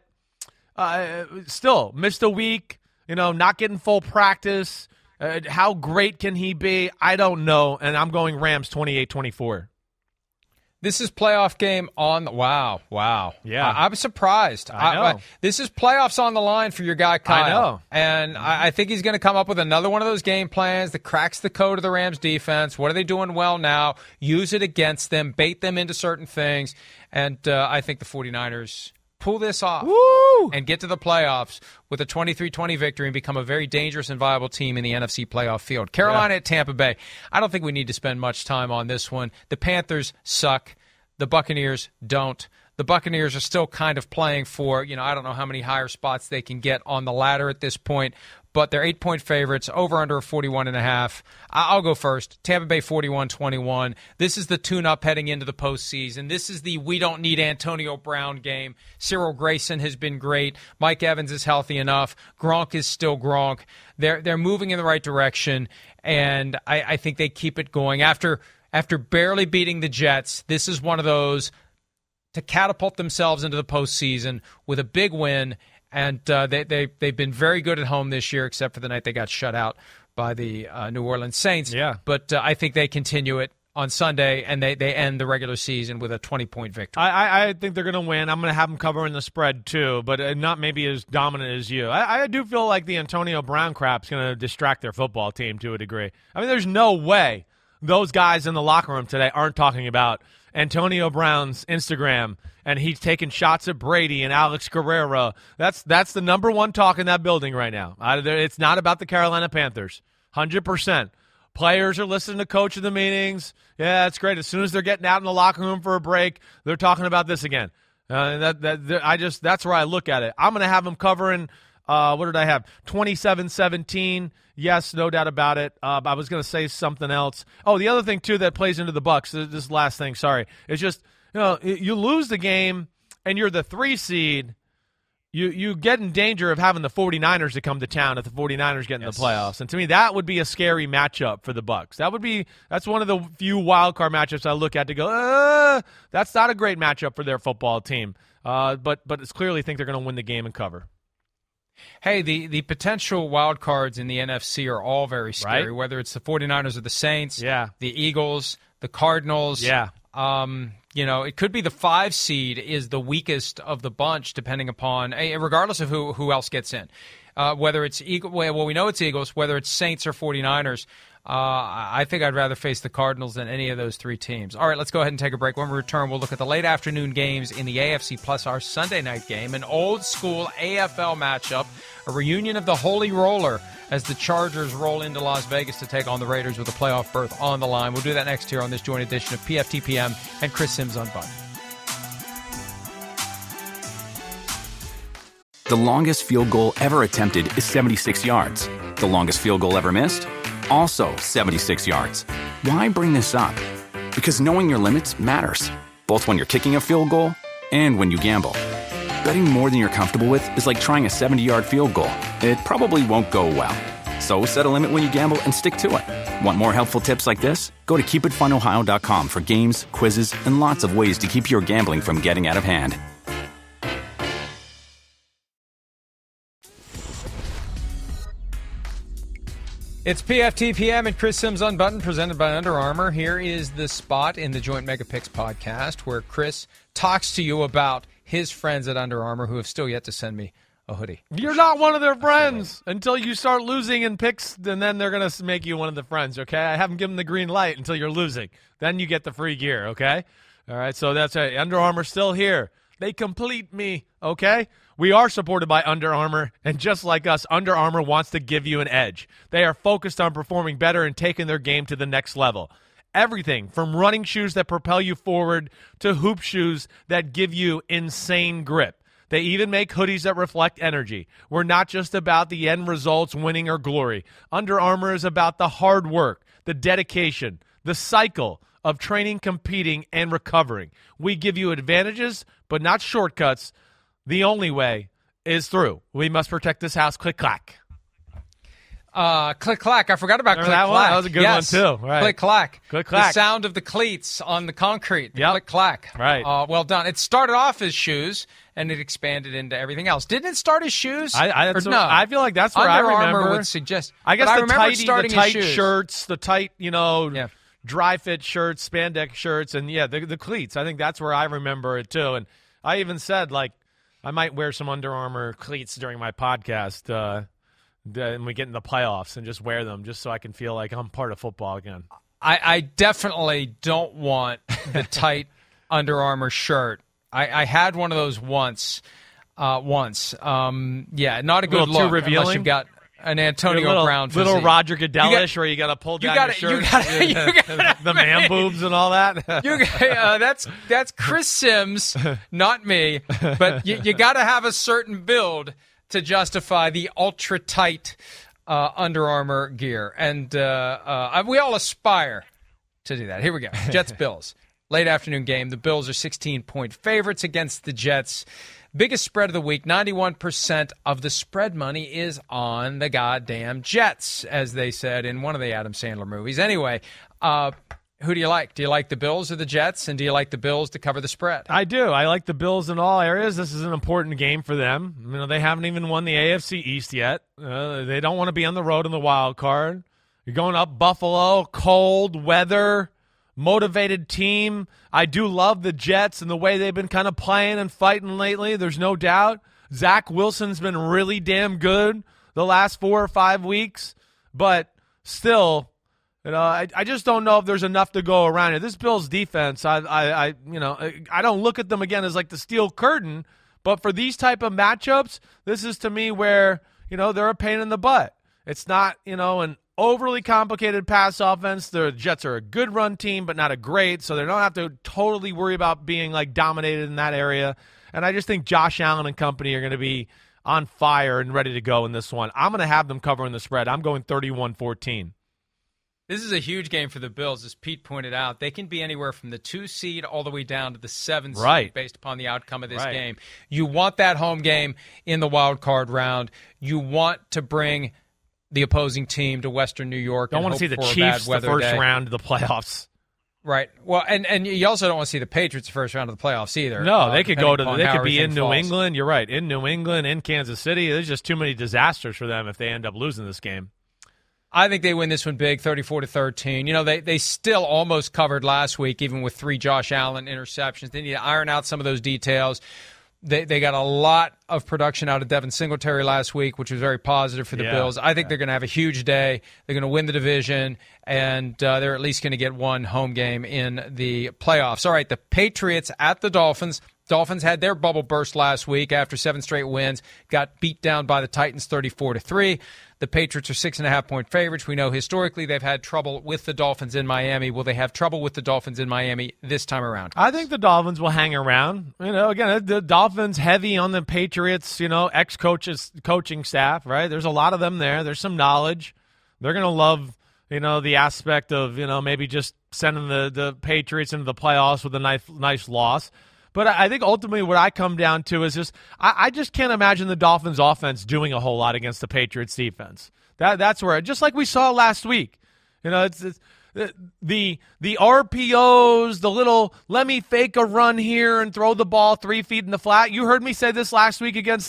still, missed a week, not getting full practice. How great can he be? I don't know, and I'm going Rams 28-24. This is playoff game on – wow. Yeah. I was surprised. I know. This is playoffs on the line for your guy, Kyle. I know. And I think he's going to come up with another one of those game plans that cracks the code of the Rams defense. What are they doing well now? Use it against them. Bait them into certain things. And I think the 49ers pull this off. Woo! And get to the playoffs with a 23-20 victory and become a very dangerous and viable team in the NFC playoff field. Carolina at Tampa Bay. I don't think we need to spend much time on this one. The Panthers suck. The Buccaneers don't. The Buccaneers are still kind of playing for, I don't know how many higher spots they can get on the ladder at this point, but they're 8-point favorites, over under 41.5. I'll go first. Tampa Bay 41-21. This is the tune-up heading into the postseason. This is the we don't need Antonio Brown game. Cyril Grayson has been great. Mike Evans is healthy enough. Gronk is still Gronk. They're moving in the right direction, and I think they keep it going. After barely beating the Jets, this is one of those to catapult themselves into the postseason with a big win. And they've been very good at home this year, except for the night they got shut out by the New Orleans Saints. Yeah. But I think they continue it on Sunday, and they end the regular season with a 20-point victory. I think they're going to win. I'm going to have them covering the spread too, but not maybe as dominant as you. I do feel like the Antonio Brown crap's going to distract their football team to a degree. I mean, there's no way those guys in the locker room today aren't talking about Antonio Brown's Instagram, and he's taking shots at Brady and Alex Guerrero. That's the number one talk in that building right now. It's not about the Carolina Panthers, 100%. Players are listening to coach in the meetings. Yeah, it's great. As soon as they're getting out in the locker room for a break, they're talking about this again. That's where I look at it. I'm going to have them covering. What did I have? 27-17. Yes, no doubt about it. I was going to say something else. Oh, the other thing, too, that plays into the Bucs, this last thing, sorry, it's just, you lose the game and you're the 3 seed, you get in danger of having the 49ers to come to town if the 49ers get in the playoffs. And to me, that would be a scary matchup for the Bucs. That's one of the few wild card matchups I look at to go, that's not a great matchup for their football team. But it's clearly think they're going to win the game and cover. Hey, the potential wild cards in the NFC are all very scary, right? Whether it's the 49ers or the Saints, the Eagles, the Cardinals. Yeah. It could be the 5 seed is the weakest of the bunch, depending upon, regardless of who else gets in. Whether it's Eagles, well, we know it's Eagles, whether it's Saints or 49ers. I think I'd rather face the Cardinals than any of those three teams. All right, let's go ahead and take a break. When we return, we'll look at the late afternoon games in the AFC plus our Sunday night game, an old-school AFL matchup, a reunion of the Holy Roller as the Chargers roll into Las Vegas to take on the Raiders with a playoff berth on the line. We'll do that next here on this joint edition of PFTPM and Chris Sims Unbuttoned. The longest field goal ever attempted is 76 yards. The longest field goal ever missed? Also 76 yards. Why bring this up? Because knowing your limits matters, both when you're kicking a field goal and when you gamble. Betting more than you're comfortable with is like trying a 70-yard field goal. It probably won't go well. So set a limit when you gamble and stick to it. Want more helpful tips like this? Go to keepitfunohio.com for games, quizzes, and lots of ways to keep your gambling from getting out of hand. It's PFTPM and Chris Sims Unbuttoned, presented by Under Armour. Here is the spot in the Joint Mega Picks podcast where Chris talks to you about his friends at Under Armour who have still yet to send me a hoodie. You're not one of their friends until you start losing in picks, and then they're going to make you one of the friends, okay? I haven't given the green light until you're losing. Then you get the free gear, okay? All right, so that's right. Under Armour still here. They complete me, okay? We are supported by Under Armour, and just like us, Under Armour wants to give you an edge. They are focused on performing better and taking their game to the next level. Everything from running shoes that propel you forward to hoop shoes that give you insane grip. They even make hoodies that reflect energy. We're not just about the end results, winning or glory. Under Armour is about the hard work, the dedication, the cycle of training, competing, and recovering. We give you advantages, but not shortcuts. The only way is through. We must protect this house. Click, clack. Click, clack. I forgot about Remember click, that clack. That was a good one, too. Right. Click, clack. Click, clack. The sound of the cleats on the concrete. Yep. Click, clack. Right. Well done. It started off as shoes, and it expanded into everything else. Didn't it start as shoes? I feel like that's where Under I remember. Armour would suggest. I guess the tight shirts, the tight, dry fit shirts, spandex shirts, and the cleats. I think that's where I remember it too. And I even said, like, I might wear some Under Armour cleats during my podcast and we get in the playoffs and just wear them just so I can feel like I'm part of football again. I definitely don't want the tight Under Armour shirt. I had one of those once. Not a good look. Too revealing? Unless you've got an Antonio Brown physique. Little Roger Goodell-ish where you got to pull down your shirt. The man boobs and all that. That's Chris Sims, not me. But you got to have a certain build to justify the ultra tight Under Armour gear, and we all aspire to do that. Here we go. Jets Bills late afternoon game. The Bills are 16-point favorites against the Jets. Biggest spread of the week. 91% of the spread money is on the goddamn Jets, as they said in one of the Adam Sandler movies. Anyway, who do you like? Do you like the Bills or the Jets? And do you like the Bills to cover the spread? I do. I like the Bills in all areas. This is an important game for them. They haven't even won the AFC East yet. They don't want to be on the road in the wild card. You're going up Buffalo, cold weather, motivated team. I do love the Jets and the way they've been kind of playing and fighting lately. There's no doubt. Zach Wilson's been really damn good the last 4 or 5 weeks, but still, I just don't know if there's enough to go around here. This Bills defense, I don't look at them again as like the steel curtain, but for these type of matchups, this is to me where, they're a pain in the butt. It's not, an overly complicated pass offense. The Jets are a good run team, but not a great, so they don't have to totally worry about being like dominated in that area. And I just think Josh Allen and company are going to be on fire and ready to go in this one. I'm going to have them covering the spread. I'm going 31-14. This is a huge game for the Bills, as Pete pointed out. They can be anywhere from the 2 seed all the way down to the 7 seed based upon the outcome of this game. You want that home game in the wild card round. You want to bring the opposing team to Western New York. Don't want to see the Chiefs the first round of the playoffs. Right. Well, and you also don't want to see the Patriots the first round of the playoffs either. No, they could they could be in New England. You're right. In New England, in Kansas City. There's just too many disasters for them if they end up losing this game. I think they win this one big, 34-13. They still almost covered last week, even with 3 Josh Allen interceptions. They need to iron out some of those details. They got a lot of production out of Devin Singletary last week, which was very positive for the Bills. I think they're going to have a huge day. They're going to win the division, and they're at least going to get one home game in the playoffs. All right, the Patriots at the Dolphins. Dolphins had their bubble burst last week after 7 straight wins, got beat down by the Titans 34-3. The Patriots are 6.5-point favorites. We know historically they've had trouble with the Dolphins in Miami. Will they have trouble with the Dolphins in Miami this time around? I think the Dolphins will hang around. Again, the Dolphins heavy on the Patriots, ex-coaches, coaching staff, right? There's a lot of them there. There's some knowledge. They're going to love, the aspect of, maybe just sending the Patriots into the playoffs with a nice loss. But I think ultimately what I come down to is just I just can't imagine the Dolphins' offense doing a whole lot against the Patriots' defense. That's where, just like we saw last week, it's the RPOs, the little let me fake a run here and throw the ball 3 feet in the flat. You heard me say this last week against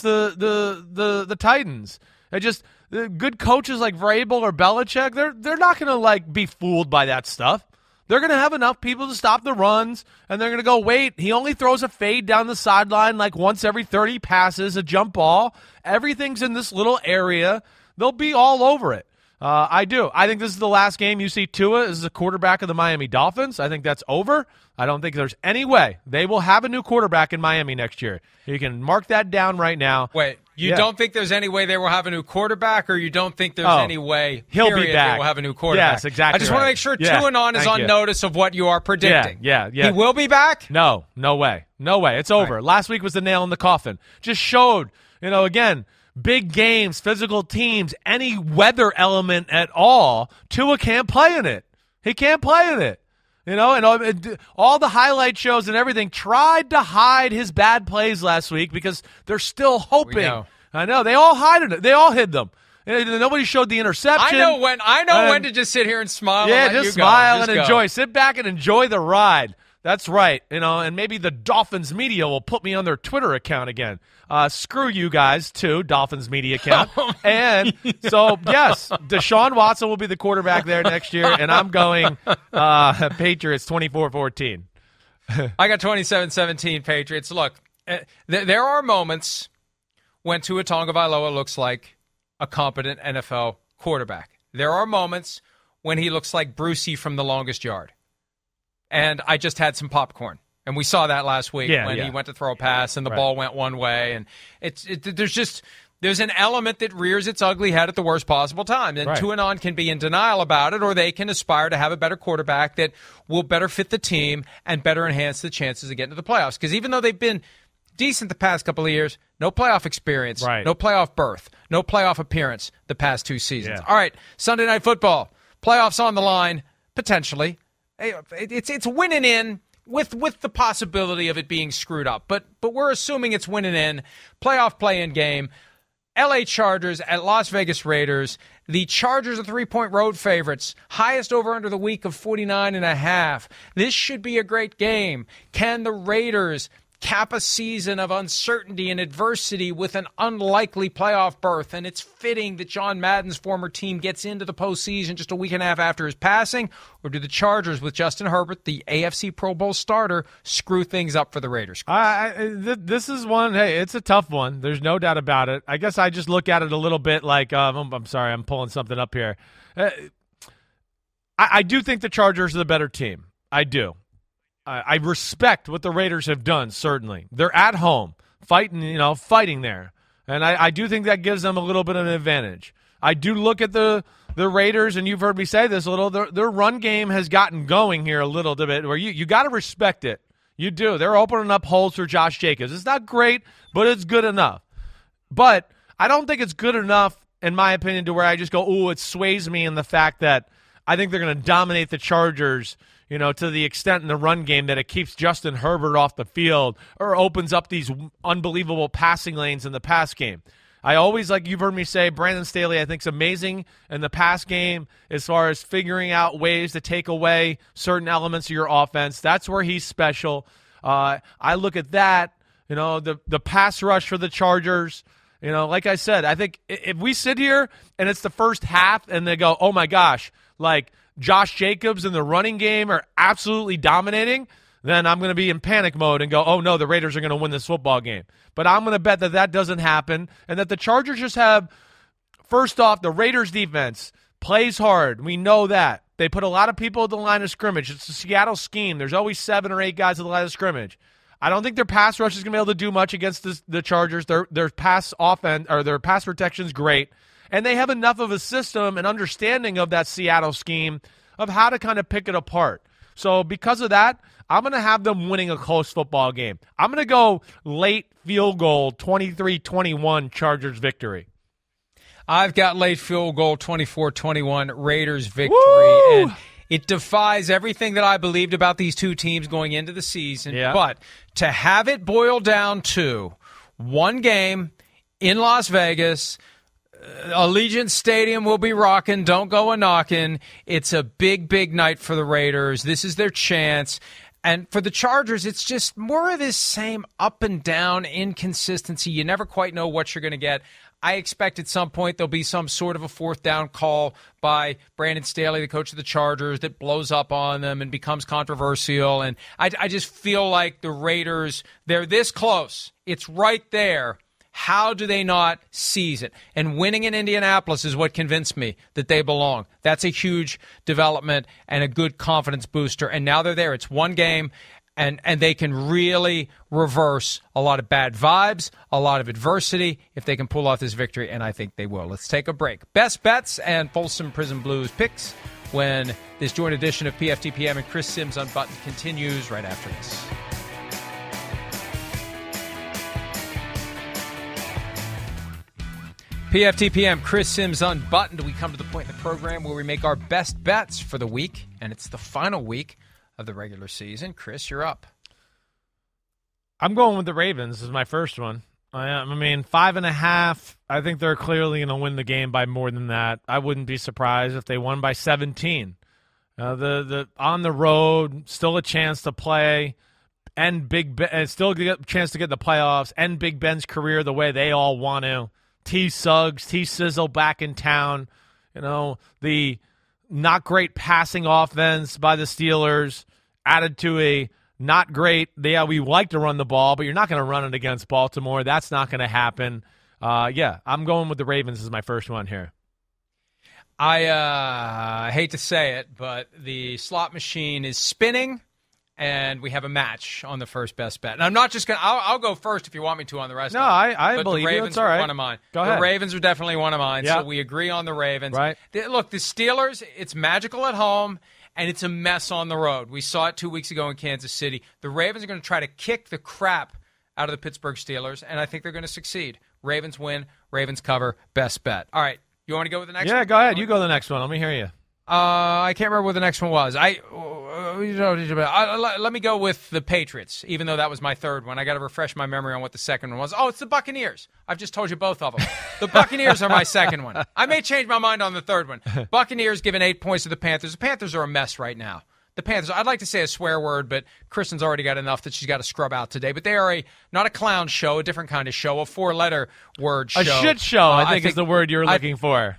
the Titans. The good coaches like Vrabel or Belichick, they're not going to be fooled by that stuff. They're going to have enough people to stop the runs, and they're going to go, wait, he only throws a fade down the sideline once every 30 passes, a jump ball. Everything's in this little area. They'll be all over it. I do. I think this is the last game you see Tua as the quarterback of the Miami Dolphins. I think that's over. I don't think there's any way they will have a new quarterback in Miami next year. You can mark that down right now. Wait, you don't think there's any way they will have a new quarterback, or you don't think there's any way he'll be back. They will have a new quarterback? Yes, exactly. I just want to make sure Tuanon is on notice of what you are predicting. Yeah. He will be back? No way. It's over. Right. Last week was the nail in the coffin. Just showed, again, big games, physical teams, any weather element at all, Tua can't play in it. He can't play in it. And all the highlight shows and everything tried to hide his bad plays last week because they're still hoping. I know. They all hid it. They all hid them. Nobody showed the interception. I know when to just sit here and smile. Yeah, and let just you smile go. and enjoy. Sit back and enjoy the ride. That's right. And maybe the Dolphins media will put me on their Twitter account again. Screw you guys, too, Dolphins media account. And so, yes, Deshaun Watson will be the quarterback there next year, and I'm going Patriots 24-14. I got 27-17 Patriots. Look, there are moments when Tua Tagovailoa looks like a competent NFL quarterback. There are moments when he looks like Brucey from The Longest Yard. And I just had some popcorn. And we saw that last week when he went to throw a pass and the ball went one way. And there's an element that rears its ugly head at the worst possible time. And Tuanon can be in denial about it, or they can aspire to have a better quarterback that will better fit the team and better enhance the chances of getting to the playoffs. Because even though they've been decent the past couple of years, no playoff experience, no playoff berth, no playoff appearance the past 2 seasons. All right, Sunday Night Football, playoffs on the line, potentially. It's winning in with the possibility of it being screwed up. But we're assuming it's winning in. Playoff play-in game. LA Chargers at Las Vegas Raiders. The Chargers are 3-point road favorites. Highest over-under the week of 49.5. This should be a great game. Can the Raiders cap a season of uncertainty and adversity with an unlikely playoff berth? And it's fitting that John Madden's former team gets into the postseason just a week and a half after his passing. Or do the Chargers, with Justin Herbert, the AFC Pro Bowl starter, screw things up for the Raiders? This is one, it's a tough one. There's no doubt about it. I guess I just look at it a little bit like, I'm sorry, I'm pulling something up here. I do think the Chargers are the better team. I do. I respect what the Raiders have done, certainly. They're at home, fighting there. And I do think that gives them a little bit of an advantage. I do look at the Raiders, and you've heard me say this a little, their run game has gotten going here a little bit, where you got to respect it. You do. They're opening up holes for Josh Jacobs. It's not great, but it's good enough. But I don't think it's good enough, in my opinion, to where I just go, it sways me in the fact that I think they're going to dominate the Chargers, to the extent in the run game that it keeps Justin Herbert off the field or opens up these unbelievable passing lanes in the pass game. I always, like you've heard me say, Brandon Staley I think is amazing in the pass game as far as figuring out ways to take away certain elements of your offense. That's where he's special. I look at that, the pass rush for the Chargers. Like I said, I think if we sit here and it's the first half and they go, oh my gosh, Josh Jacobs in the running game are absolutely dominating, then I'm going to be in panic mode and go, oh, no, the Raiders are going to win this football game. But I'm going to bet that that doesn't happen and that the Chargers just have, first off, the Raiders defense plays hard. We know that. They put a lot of people at the line of scrimmage. It's the Seattle scheme. There's always 7 or 8 guys at the line of scrimmage. I don't think their pass rush is going to be able to do much against the Chargers. Their pass offense or their pass protection is great. And they have enough of a system and understanding of that Seattle scheme of how to kind of pick it apart. So because of that, I'm going to have them winning a close football game. I'm going to go late field goal, 23-21 Chargers victory. I've got late field goal, 24-21 Raiders victory. Woo! And it defies everything that I believed about these two teams going into the season. Yeah. But to have it boil down to one game in Las Vegas, Allegiant Stadium will be rocking. Don't go a knocking. It's a big, big night for the Raiders. This is their chance. And for the Chargers, it's just more of this same up and down inconsistency. You never quite know what you're going to get. I expect at some point there'll be some sort of a fourth down call by Brandon Staley, the coach of the Chargers, that blows up on them and becomes controversial. And I just feel like the Raiders, they're this close. It's right there. How do they not seize it? And winning in Indianapolis is what convinced me that they belong. That's a huge development and a good confidence booster. And now they're there. It's one game, and they can really reverse a lot of bad vibes, a lot of adversity, if they can pull off this victory, and I think they will. Let's take a break. Best bets and Folsom Prison Blues picks when this joint edition of PFTPM and Chris Sims Unbuttoned continues right after this. PFTPM, Chris Sims Unbuttoned. We come to the point in the program where we make our best bets for the week, and it's the final week of the regular season. Chris, you're up. I'm going with the Ravens as my first one. I mean, 5.5. I think they're clearly going to win the game by more than that. I wouldn't be surprised if they won by 17. The on the road, still a chance to play, and still get a chance to get in the playoffs, and Big Ben's career the way they all want to. T. Suggs, T. Sizzle back in town. You know, the not great passing offense by the Steelers added to a not great. We like to run the ball, but you're not going to run it against Baltimore. That's not going to happen. I'm going with the Ravens as my first one here. I hate to say it, but the slot machine is spinning, and we have a match on the first best bet. And I'm not just going to – I'll go first if you want me to on the rest of them. I believe the Ravens you. It's all right. are one of mine. Go ahead. The Ravens are definitely one of mine, Yep. so we agree on the Ravens. Right. Look, the Steelers, it's magical at home, and it's a mess on the road. We saw it 2 weeks ago in Kansas City. The Ravens are going to try to kick the crap out of the Pittsburgh Steelers, and I think they're going to succeed. Ravens win, Ravens cover, best bet. All right, you want to go with the next one? Yeah, go ahead. You go to the next one. Let me hear you. I can't remember what the next one was. Let me go with the Patriots, even though that was my third one. I got to refresh my memory on what the second one was. Oh, it's the Buccaneers. I've just told you both of them. The Buccaneers are my second one. I may change my mind on the third one. Buccaneers giving 8 points to the Panthers. The Panthers are a mess right now. The Panthers, I'd like to say a swear word, but Kristen's already got enough that she's got to scrub out today. But they are not a clown show, a different kind of show, a 4-letter word show. A shit show, I think is the word you're looking for.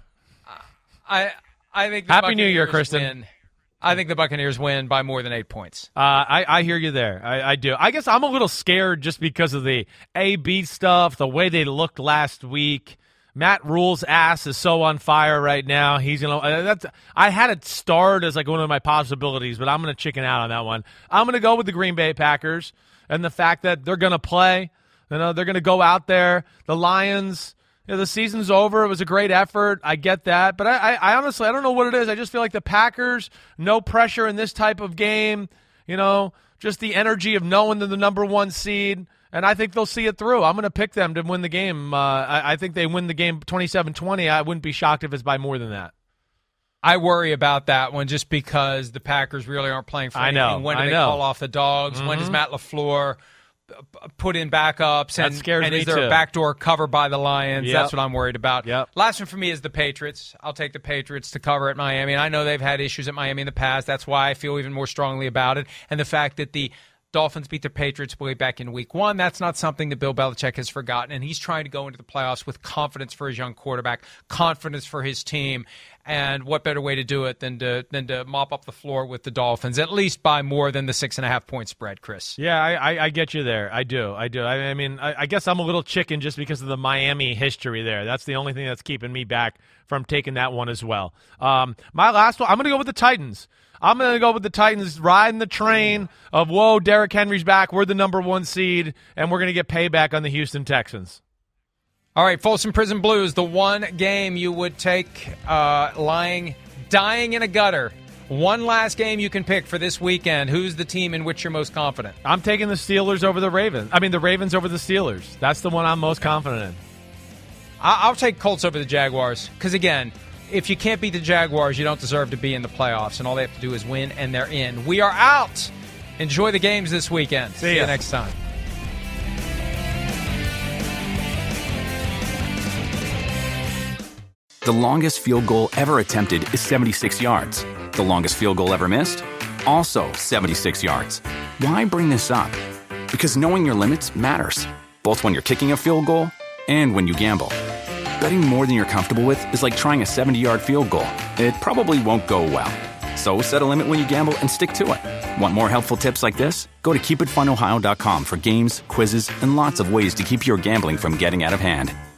I think the Happy New Year, Kristen. Win. I think the Buccaneers win by more than 8 points. I hear you there. I do. I guess I'm a little scared just because of the AB stuff, the way they looked last week. Matt Rule's ass is so on fire right now. He's I had it starred as like one of my possibilities, but I'm going to chicken out on that one. I'm going to go with the Green Bay Packers and the fact that they're going to play. You know, they're going to go out there. The Lions. The season's over. It was a great effort. I get that. But I honestly, I don't know what it is. I just feel like the Packers, no pressure in this type of game. You know, just the energy of knowing they're the number one seed. And I think they'll see it through. I'm going to pick them to win the game. I think they win the game 27-20. I wouldn't be shocked if it's by more than that. I worry about that one just because the Packers really aren't playing for anything. When do they call off the dogs? Mm-hmm. When does Matt LaFleur put in backups? That scares me is there a backdoor cover by the Lions? Yep. That's what I'm worried about. Yep. Last one for me is the Patriots. I'll take the Patriots to cover at Miami. And I know they've had issues at Miami in the past. That's why I feel even more strongly about it. And the fact that the Dolphins beat the Patriots way back in week 1. That's not something that Bill Belichick has forgotten, and he's trying to go into the playoffs with confidence for his young quarterback, confidence for his team, and what better way to do it than to mop up the floor with the Dolphins, at least by more than the 6.5-point spread, Chris. Yeah, I get you there. I do. I mean, I guess I'm a little chicken just because of the Miami history there. That's the only thing that's keeping me back from taking that one as well. My last one, I'm going to go with the Titans. I'm going to go with the Titans riding the train of, whoa, Derrick Henry's back. We're the number 1 seed, and we're going to get payback on the Houston Texans. All right, Folsom Prison Blues, the one game you would take dying in a gutter. One last game you can pick for this weekend. Who's the team in which you're most confident? I'm taking the Steelers over the Ravens. I mean, the Ravens over the Steelers. That's the one I'm most confident in. I'll take Colts over the Jaguars because, again, if you can't beat the Jaguars, you don't deserve to be in the playoffs, and all they have to do is win, and they're in. We are out. Enjoy the games this weekend. See you next time. The longest field goal ever attempted is 76 yards. The longest field goal ever missed? Also 76 yards. Why bring this up? Because knowing your limits matters, both when you're kicking a field goal and when you gamble. Betting more than you're comfortable with is like trying a 70-yard field goal. It probably won't go well. So set a limit when you gamble and stick to it. Want more helpful tips like this? Go to keepitfunohio.com for games, quizzes, and lots of ways to keep your gambling from getting out of hand.